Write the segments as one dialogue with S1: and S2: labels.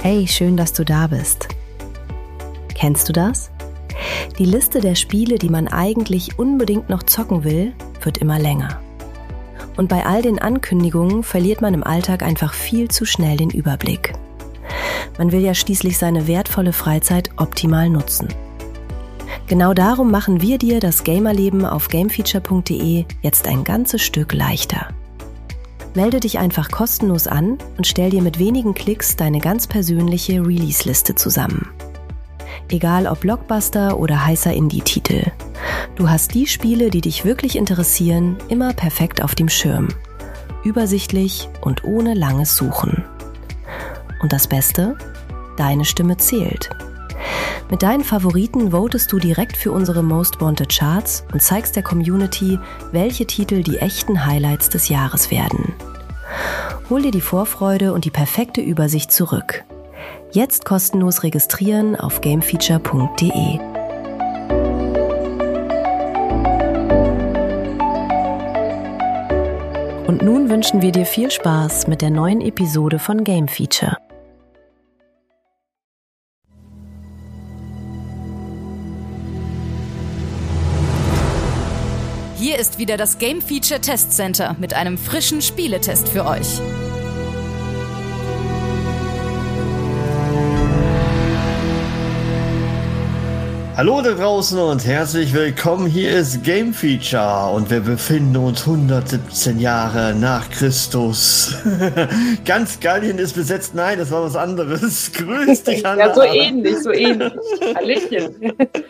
S1: Hey, schön, dass du da bist. Kennst du das? Die Liste der Spiele, die man eigentlich unbedingt noch zocken will, wird immer länger. Und bei all den Ankündigungen verliert man im Alltag einfach viel zu schnell den Überblick. Man will ja schließlich seine wertvolle Freizeit optimal nutzen. Genau darum machen wir dir das Gamerleben auf gamefeature.de jetzt ein ganzes Stück leichter. Melde dich einfach kostenlos an und stell dir mit wenigen Klicks deine ganz persönliche Release-Liste zusammen. Egal ob Blockbuster oder heißer Indie-Titel. Du hast die Spiele, die dich wirklich interessieren, immer perfekt auf dem Schirm. Übersichtlich und ohne langes Suchen. Und das Beste? Deine Stimme zählt. Mit deinen Favoriten votest du direkt für unsere Most Wanted Charts und zeigst der Community, welche Titel die echten Highlights des Jahres werden. Hol dir die Vorfreude und die perfekte Übersicht zurück. Jetzt kostenlos registrieren auf gamefeature.de. Und nun wünschen wir dir viel Spaß mit der neuen Episode von Game Feature.
S2: Hier ist wieder das Game Feature Test Center mit einem frischen Spieletest für euch.
S3: Hallo da draußen und herzlich willkommen. Hier ist Game Feature und wir befinden uns 117 Jahre nach Christus. Ganz Gallien ist besetzt. Nein, das war was anderes. Grüß dich, Hanna.
S4: Ja, so ähnlich. Hallöchen.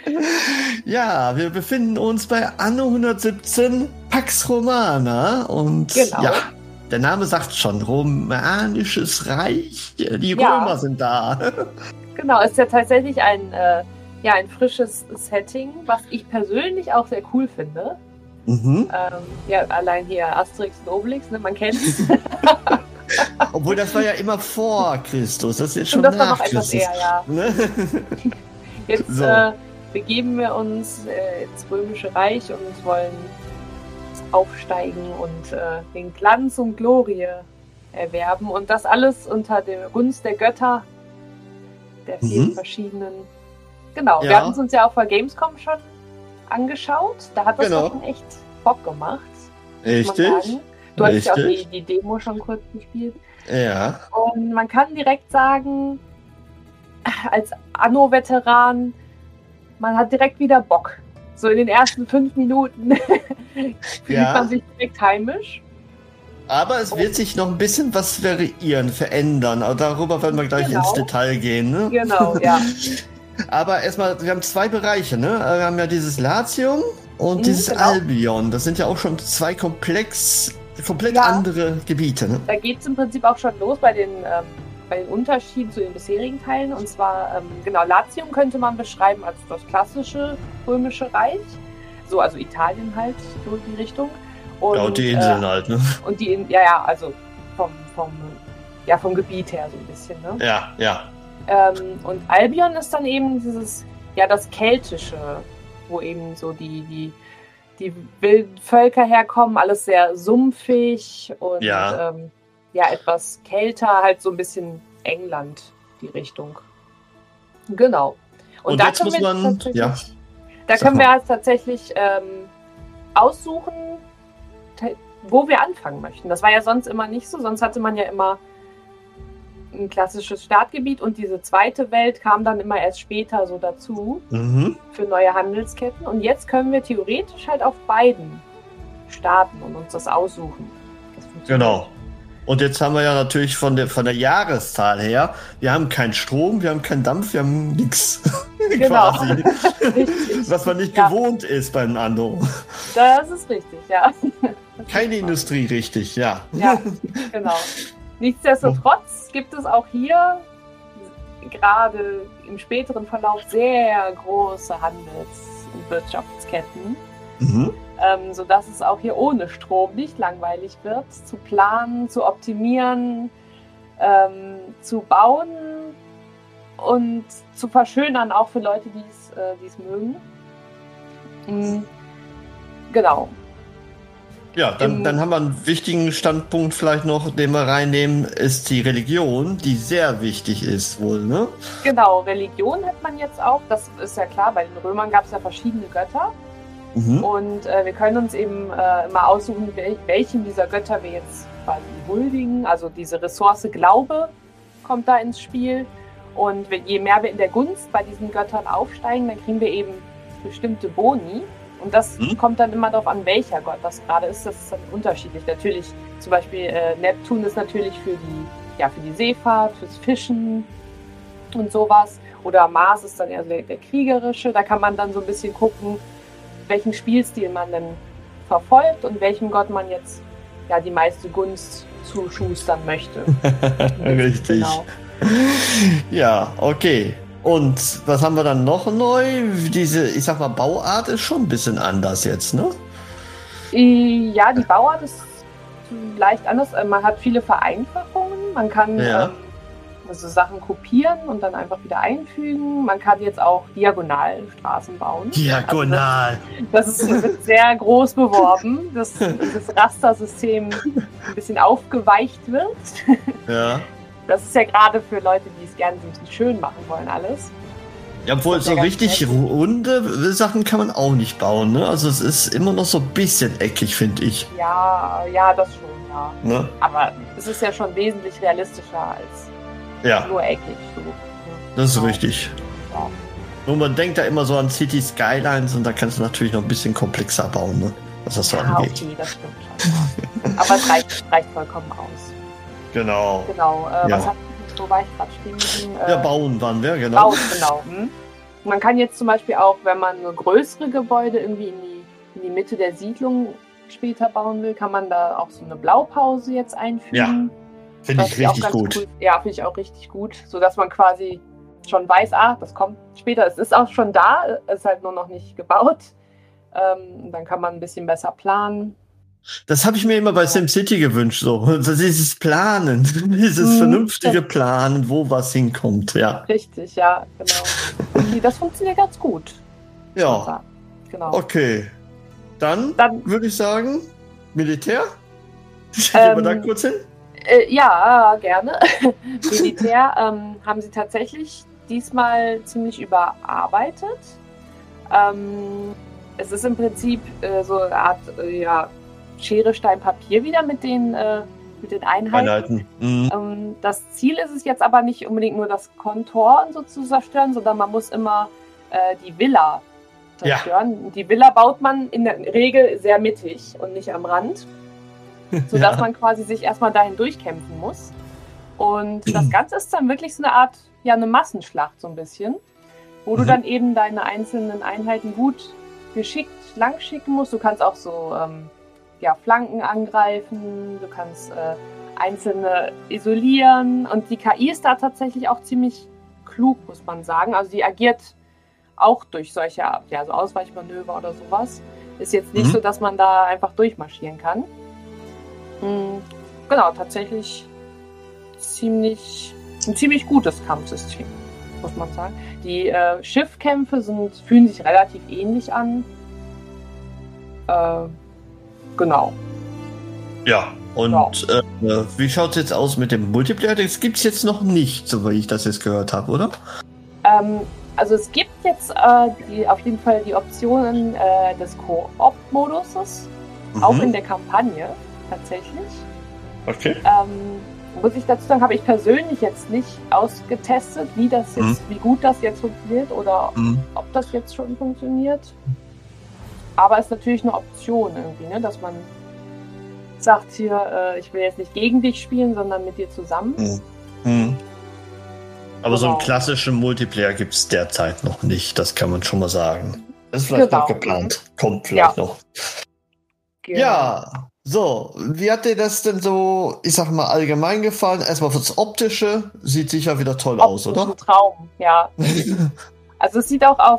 S3: Ja, wir befinden uns bei Anno 117 Pax Romana und
S4: genau.
S3: Ja, der Name sagt schon, romanisches Reich. Die Römer sind da.
S4: Genau, es ist ja tatsächlich ein frisches Setting, was ich persönlich auch sehr cool finde.
S3: Mhm.
S4: Allein hier Asterix und Obelix, ne, man kennt es.
S3: Obwohl, das war ja immer vor Christus, das ist jetzt schon
S4: das
S3: nach
S4: war noch
S3: Christus.
S4: Etwas eher, ja.
S3: Ne?
S4: Jetzt
S3: so.
S4: begeben wir uns ins Römische Reich und wollen aufsteigen und den Glanz und Glorie erwerben. Und das alles unter der Gunst der Götter, der vielen verschiedenen. Genau, wir hatten es uns ja auch vor Gamescom schon angeschaut. Da hat das schon echt Bock gemacht.
S3: Richtig.
S4: Du hattest ja auch die Demo schon kurz gespielt.
S3: Ja.
S4: Und man kann direkt sagen, als Anno-Veteran, man hat direkt wieder Bock. So in den ersten 5 Minuten fühlt man sich direkt heimisch.
S3: Aber es wird sich noch ein bisschen was verändern. Aber darüber werden wir gleich ins Detail gehen. Ne?
S4: Genau, ja.
S3: Aber erstmal, wir haben 2 Bereiche, ne? Wir haben ja dieses Latium und dieses Albion. Das sind ja auch schon 2 komplett andere Gebiete. Ne? Da
S4: geht es im Prinzip auch schon los bei den Unterschieden zu den bisherigen Teilen. Und zwar, Latium könnte man beschreiben als das klassische römische Reich. So, also Italien halt, so die Richtung. Und
S3: die Inseln halt, ne?
S4: Und die, also vom Gebiet her so ein bisschen, ne?
S3: Ja.
S4: Und Albion ist dann eben das Keltische, wo eben so die wilden Völker herkommen, alles sehr sumpfig und etwas kälter, halt so ein bisschen England, die Richtung. Genau. Und da
S3: jetzt muss man,
S4: können wir tatsächlich aussuchen, wo wir anfangen möchten. Das war ja sonst immer nicht so, sonst hatte man ja immer ein klassisches Startgebiet und diese zweite Welt kam dann immer erst später so dazu für neue Handelsketten. Und jetzt können wir theoretisch halt auf beiden starten und uns das aussuchen.
S3: Genau. Und jetzt haben wir ja natürlich von der Jahreszahl her, wir haben keinen Strom, wir haben keinen Dampf, wir haben nichts.
S4: Genau.
S3: Quasi. Was man nicht gewohnt ist beim Anno.
S4: Das ist richtig, ja.
S3: Keine Industrie, richtig, ja.
S4: Ja, genau. Nichtsdestotrotz gibt es auch hier gerade im späteren Verlauf sehr große Handels- und Wirtschaftsketten, sodass es auch hier ohne Strom nicht langweilig wird, zu planen, zu optimieren, zu bauen und zu verschönern, auch für Leute, die es mögen. Genau.
S3: Ja, dann haben wir einen wichtigen Standpunkt vielleicht noch, den wir reinnehmen, ist die Religion, die sehr wichtig ist wohl, ne?
S4: Genau, Religion hat man jetzt auch, das ist ja klar, bei den Römern gab es ja verschiedene Götter. Und wir können uns eben immer aussuchen, welchen dieser Götter wir jetzt quasi huldigen. Also diese Ressource Glaube kommt da ins Spiel. Und je mehr wir in der Gunst bei diesen Göttern aufsteigen, dann kriegen wir eben bestimmte Boni. Und das kommt dann immer darauf an, welcher Gott das gerade ist. Das ist dann unterschiedlich. Natürlich, zum Beispiel Neptun ist natürlich für die Seefahrt, fürs Fischen und sowas. Oder Mars ist dann eher der kriegerische. Da kann man dann so ein bisschen gucken, welchen Spielstil man denn verfolgt und welchem Gott man jetzt die meiste Gunst zuschustern möchte.
S3: Richtig. Genau. Ja, okay. Und was haben wir dann noch neu? Diese, ich sag mal, Bauart ist schon ein bisschen anders jetzt, ne?
S4: Ja, die Bauart ist leicht anders. Man hat viele Vereinfachungen. Man kann also Sachen kopieren und dann einfach wieder einfügen. Man kann jetzt auch Diagonalstraßen bauen.
S3: Diagonal!
S4: Also das wird sehr groß beworben, dass das Rastersystem ein bisschen aufgeweicht wird.
S3: Ja.
S4: Das ist ja gerade für Leute, die es gerne so ein bisschen schön machen wollen, alles.
S3: Ja, obwohl so richtig runde Sachen kann man auch nicht bauen, ne? Also es ist immer noch so ein bisschen eckig, finde ich.
S4: Ja, das schon, ja. Ne? Aber es ist ja schon wesentlich realistischer als nur eckig. So.
S3: Das ist richtig. Ja. Nur man denkt da immer so an City Skylines und da kannst du natürlich noch ein bisschen komplexer bauen, ne? Was das so angeht. Okay, das stimmt schon.
S4: Aber es reicht vollkommen aus.
S3: Genau.
S4: Wo war ich gerade stehen geblieben?
S3: Bauen waren wir, genau.
S4: Bauen, genau. Man kann jetzt zum Beispiel auch, wenn man nur größere Gebäude irgendwie in die Mitte der Siedlung später bauen will, kann man da auch so eine Blaupause jetzt einfügen.
S3: Ja, finde ich richtig gut.
S4: Cool. Ja, finde ich auch richtig gut, sodass man quasi schon weiß, das kommt später. Es ist auch schon da, es ist halt nur noch nicht gebaut. Dann kann man ein bisschen besser planen.
S3: Das habe ich mir immer bei SimCity gewünscht, so. Dieses Planen, dieses vernünftige Planen, wo was hinkommt, ja.
S4: Richtig, ja, genau. Okay, das funktioniert ganz gut.
S3: Ja, genau. Okay, dann würde ich sagen, Militär? Gehen wir da kurz hin?
S4: Ja, gerne. Militär haben sie tatsächlich diesmal ziemlich überarbeitet. Es ist im Prinzip so eine Art, Schere, Stein, Papier wieder mit den Einheiten. Das Ziel ist es jetzt aber nicht unbedingt nur das Kontor und so zu zerstören, sondern man muss immer die Villa zerstören. Ja. Die Villa baut man in der Regel sehr mittig und nicht am Rand, sodass man quasi sich erstmal dahin durchkämpfen muss. Und das Ganze ist dann wirklich so eine Art, eine Massenschlacht so ein bisschen, wo du dann eben deine einzelnen Einheiten gut geschickt lang schicken musst. Du kannst auch so Flanken angreifen, du kannst einzelne isolieren und die KI ist da tatsächlich auch ziemlich klug, muss man sagen. Also die agiert auch durch solche so Ausweichmanöver oder sowas. Ist jetzt nicht so, dass man da einfach durchmarschieren kann. Genau, tatsächlich ein ziemlich gutes Kampfsystem, muss man sagen. Die Schiffkämpfe fühlen sich relativ ähnlich an. Genau.
S3: Ja, und wie schaut es jetzt aus mit dem Multiplayer? Das gibt es jetzt noch nicht, so wie ich das jetzt gehört habe, oder?
S4: Also es gibt jetzt auf jeden Fall die Optionen des Koop-Moduses, auch in der Kampagne tatsächlich.
S3: Okay.
S4: Muss ich dazu sagen, habe ich persönlich jetzt nicht ausgetestet, wie gut das jetzt funktioniert oder ob das jetzt schon funktioniert. Aber es ist natürlich eine Option irgendwie, ne? Dass man sagt hier, ich will jetzt nicht gegen dich spielen, sondern mit dir zusammen.
S3: Aber so einen klassischen Multiplayer gibt es derzeit noch nicht, das kann man schon mal sagen. Das ist vielleicht noch geplant, kommt vielleicht noch. Genau. Ja, so, wie hat dir das denn so, ich sag mal, allgemein gefallen? Erstmal fürs Optische, sieht sicher wieder toll aus, oder?
S4: Ein Traum, ja. Also es sieht auch auf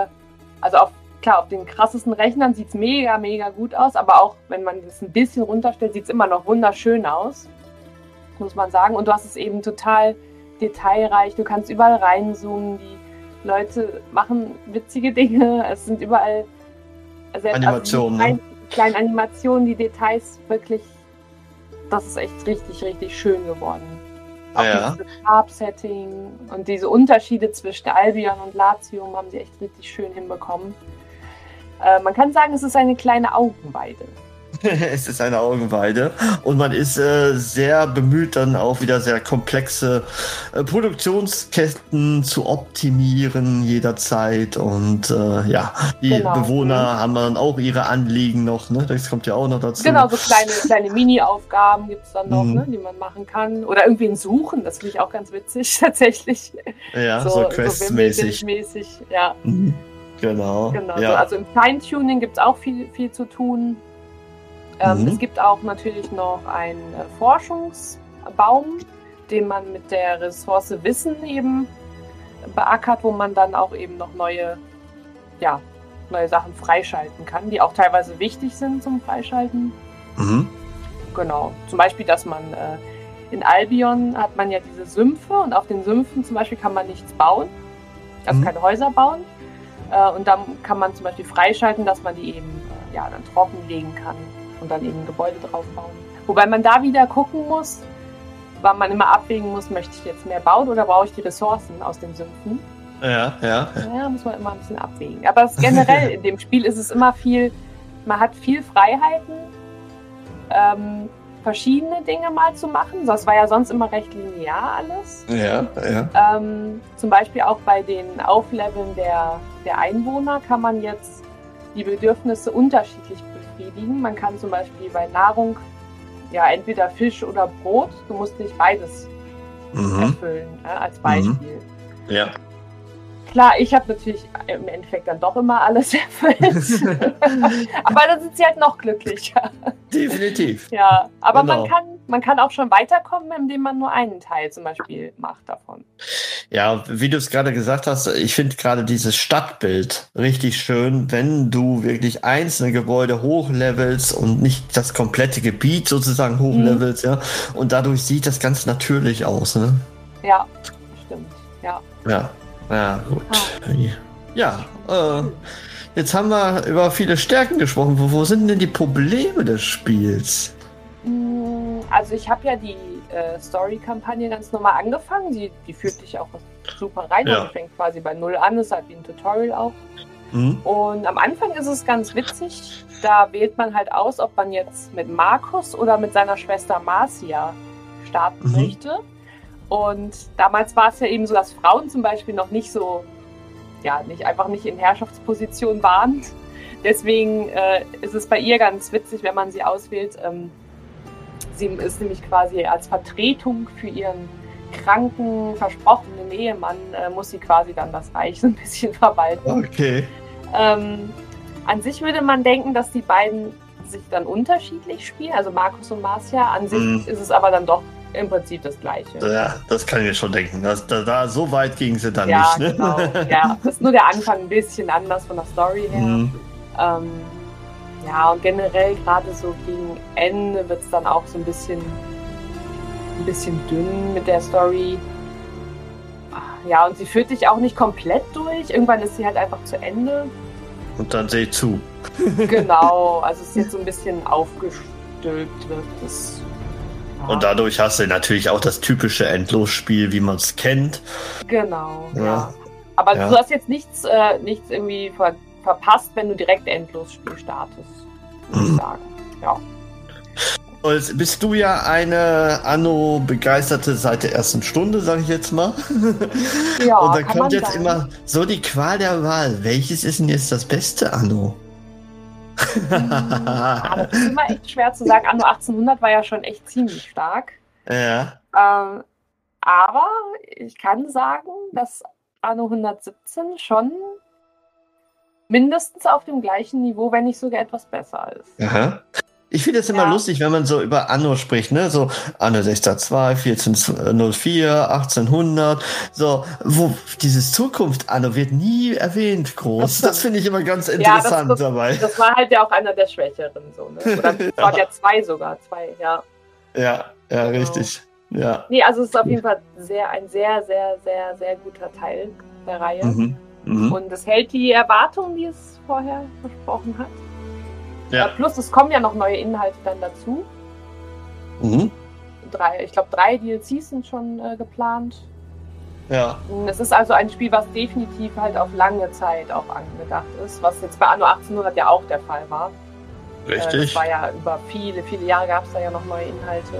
S4: den krassesten Rechnern sieht es mega, mega gut aus, aber auch wenn man es ein bisschen runterstellt, sieht es immer noch wunderschön aus, muss man sagen. Und du hast es eben total detailreich, du kannst überall reinzoomen, die Leute machen witzige Dinge, es sind überall
S3: Animationen,
S4: kleinen Animationen, die Details wirklich, das ist echt richtig, richtig schön geworden. Auch dieses Farbsetting und diese Unterschiede zwischen Albion und Latium haben sie echt richtig schön hinbekommen. Man kann sagen, es ist eine kleine Augenweide.
S3: Es ist eine Augenweide und man ist sehr bemüht, dann auch wieder sehr komplexe Produktionsketten zu optimieren jederzeit und die Bewohner haben dann auch ihre Anliegen noch, ne? Das kommt ja auch noch dazu.
S4: Genau, so kleine Mini-Aufgaben gibt es dann noch, ne, die man machen kann. Oder irgendwen suchen, das finde ich auch ganz witzig tatsächlich.
S3: Ja, so Quests-mäßig.
S4: Ja.
S3: Genau.
S4: Ja.
S3: Ja.
S4: So, also im Feintuning gibt es auch viel zu tun. Es gibt auch natürlich noch einen Forschungsbaum, den man mit der Ressource Wissen eben beackert, wo man dann auch eben noch neue Sachen freischalten kann, die auch teilweise wichtig sind zum Freischalten. Genau. Zum Beispiel, dass man in Albion hat man ja diese Sümpfe und auf den Sümpfen zum Beispiel kann man nichts bauen, also keine Häuser bauen. Und dann kann man zum Beispiel freischalten, dass man die eben dann trockenlegen kann. Und dann eben Gebäude drauf bauen. Wobei man da wieder gucken muss, weil man immer abwägen muss, möchte ich jetzt mehr bauen oder brauche ich die Ressourcen aus den Sümpfen? Ja, muss man immer ein bisschen abwägen. Aber generell in dem Spiel ist es immer man hat viel Freiheiten, verschiedene Dinge mal zu machen. Das war ja sonst immer recht linear alles.
S3: Ja.
S4: Zum Beispiel auch bei den Aufleveln der Einwohner kann man jetzt die Bedürfnisse unterschiedlich befriedigen. Man kann zum Beispiel bei Nahrung entweder Fisch oder Brot, du musst nicht beides erfüllen, als Beispiel.
S3: Ja.
S4: Klar, ich habe natürlich im Endeffekt dann doch immer alles erfüllt. Aber dann sind sie halt noch glücklicher.
S3: Definitiv.
S4: Ja, aber
S3: Genau.
S4: man kann auch schon weiterkommen, indem man nur einen Teil zum Beispiel macht davon.
S3: Ja, wie du es gerade gesagt hast, ich finde gerade dieses Stadtbild richtig schön, wenn du wirklich einzelne Gebäude hochlevelst und nicht das komplette Gebiet sozusagen hochlevelst, ja. Und dadurch sieht das ganz natürlich aus, ne?
S4: Ja, stimmt, ja.
S3: Ja, gut. Ja, jetzt haben wir über viele Stärken gesprochen. Wo sind denn die Probleme des Spiels?
S4: Also ich habe ja die Story-Kampagne ganz normal angefangen. Die führt dich auch super rein.
S3: Ja.
S4: Also fängt quasi bei 0 an, ist halt wie ein Tutorial auch. Und am Anfang ist es ganz witzig. Da wählt man halt aus, ob man jetzt mit Markus oder mit seiner Schwester Marcia starten möchte. Und damals war es ja eben so, dass Frauen zum Beispiel noch nicht so, nicht in Herrschaftsposition waren. Deswegen ist es bei ihr ganz witzig, wenn man sie auswählt. Sie ist nämlich quasi als Vertretung für ihren kranken, versprochenen Ehemann, muss sie quasi dann das Reich so ein bisschen verwalten.
S3: Okay.
S4: An sich würde man denken, dass die beiden sich dann unterschiedlich spielen, also Markus und Marcia. An sich ist es aber dann doch im Prinzip das Gleiche.
S3: Ja, das kann ich mir schon denken. Da so weit ging sie dann nicht. Ne?
S4: Genau. Ja, das ist nur der Anfang ein bisschen anders von der Story her. Und generell gerade so gegen Ende wird es dann auch so ein bisschen dünn mit der Story. Ja, und sie führt dich auch nicht komplett durch. Irgendwann ist sie halt einfach zu Ende.
S3: Und dann sehe ich zu.
S4: Genau, also es ist jetzt so ein bisschen aufgestülpt wird.
S3: Und dadurch hast du natürlich auch das typische Endlosspiel, wie man es kennt.
S4: Genau, ja. Aber du hast jetzt nichts irgendwie verpasst, wenn du direkt Endlosspiel startest, würde ich sagen. Ja.
S3: Und bist du ja eine Anno-Begeisterte seit der ersten Stunde, sage ich jetzt mal.
S4: Ja,
S3: und dann
S4: kann
S3: kommt
S4: man
S3: jetzt
S4: sagen.
S3: immer so die Qual der Wahl. Welches ist denn jetzt das beste Anno?
S4: Das ist immer echt schwer zu sagen. Anno 1800 war ja schon echt ziemlich stark.
S3: Ja.
S4: Aber ich kann sagen, dass Anno 117 schon mindestens auf dem gleichen Niveau, wenn nicht sogar etwas besser ist.
S3: Aha. Ich finde es immer lustig, wenn man so über Anno spricht, ne? So Anno 1602, 1404, 1800, so, wo dieses Zukunft-Anno wird nie erwähnt groß. Das finde ich immer ganz interessant dabei. Das
S4: war halt ja auch einer der Schwächeren, so, ne? Oder es waren ja zwei, ja.
S3: Ja, genau. Richtig. Ja.
S4: Nee, also es ist auf jeden Fall ein sehr, sehr, sehr, sehr guter Teil der Reihe. Und es hält die Erwartungen, die es vorher versprochen hat.
S3: Ja.
S4: Plus es kommen ja noch neue Inhalte dann dazu.
S3: Mhm.
S4: Ich glaube 3 DLCs sind schon geplant.
S3: Ja.
S4: Es ist also ein Spiel, was definitiv halt auf lange Zeit auch angedacht ist, was jetzt bei Anno 1800 ja auch der Fall war.
S3: Richtig.
S4: Das war ja über viele, viele Jahre gab es da ja noch neue Inhalte.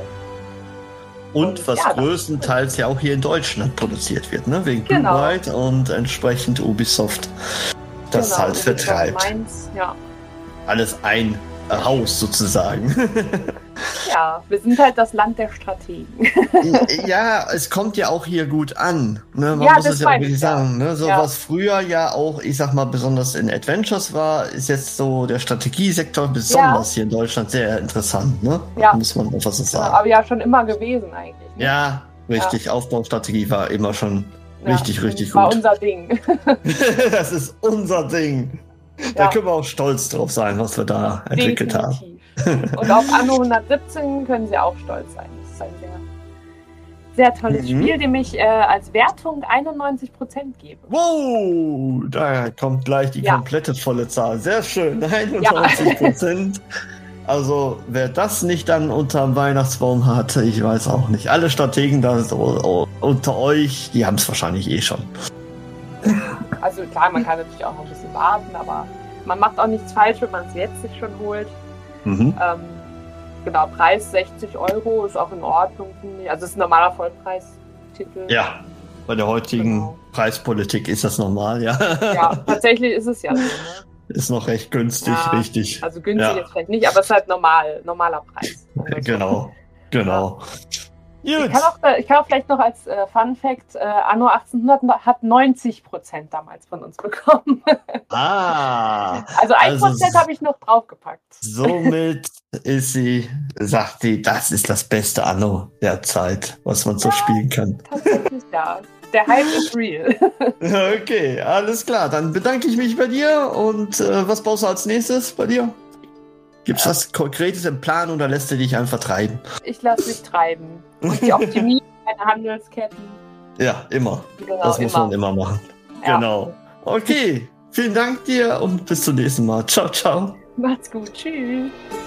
S3: Und was
S4: ja,
S3: größtenteils ja auch hier in Deutschland produziert wird, ne? Wegen
S4: Genau.
S3: Blue Byte und entsprechend Ubisoft das
S4: Genau,
S3: halt
S4: Ubisoft
S3: vertreibt.
S4: Mainz, ja.
S3: Alles ein Haus sozusagen.
S4: Ja, wir sind halt das Land der Strategen.
S3: Ja, es kommt ja auch hier gut an. Ne? Man
S4: Ja,
S3: muss
S4: das
S3: es ja auch
S4: meine
S3: wirklich
S4: ich, ja.
S3: sagen. Ne? So
S4: Ja.
S3: was früher ja auch, ich sag mal, besonders in Adventures war, ist jetzt so der Strategiesektor besonders hier in Deutschland sehr interessant. Ne?
S4: Ja.
S3: Muss man einfach so
S4: Genau,
S3: sagen.
S4: aber ja schon immer gewesen eigentlich. Ne?
S3: Ja, richtig. Aufbaustrategie war immer schon
S4: Ja,
S3: richtig
S4: war
S3: gut.
S4: unser Ding.
S3: Das ist unser Ding. Da
S4: Ja.
S3: können wir auch stolz drauf sein, was wir da entwickelt haben.
S4: Definitiv. Und auf Anno 117 können Sie auch stolz sein. Das ist ein sehr tolles Spiel, dem ich als Wertung 91% gebe.
S3: Wow, da kommt gleich die
S4: Ja.
S3: komplette volle Zahl. Sehr schön, 91%. Also, wer das nicht dann unterm Weihnachtsbaum hat, ich weiß auch nicht. Alle Strategen da so, unter euch, die haben es wahrscheinlich eh schon.
S4: Also klar, man kann natürlich auch noch ein bisschen warten, aber man macht auch nichts falsch, wenn man es jetzt sich schon holt.
S3: Mhm.
S4: Genau, Preis 60 € ist auch in Ordnung, finde ich. Also es ist ein normaler Vollpreistitel.
S3: Ja, bei der heutigen
S4: Genau.
S3: Preispolitik ist das normal, ja.
S4: Ja, tatsächlich ist es ja so. Ne?
S3: Ist noch recht günstig,
S4: Ja,
S3: richtig.
S4: Also günstig
S3: Ja.
S4: jetzt vielleicht nicht, aber es ist halt normaler Preis. Also
S3: Genau. Gut.
S4: Ich kann auch vielleicht noch als Fun Fact, Anno 1800 hat 90% damals von uns bekommen. Also 1% habe ich noch draufgepackt.
S3: Somit sagt sie, das ist das beste Anno der Zeit, was man so spielen kann.
S4: Tatsächlich, ja. Der Hype ist real.
S3: Okay, alles klar. Dann bedanke ich mich bei dir. Und was baust du als nächstes bei dir? Gibt es was Konkretes im Plan oder lässt du dich einfach treiben?
S4: Ich lasse mich treiben. Und die optimieren meine Handelsketten.
S3: Ja, immer.
S4: Genau,
S3: Das muss man immer machen.
S4: Ja.
S3: Genau. Okay, vielen Dank dir und bis zum nächsten Mal. Ciao, ciao.
S4: Macht's gut. Tschüss.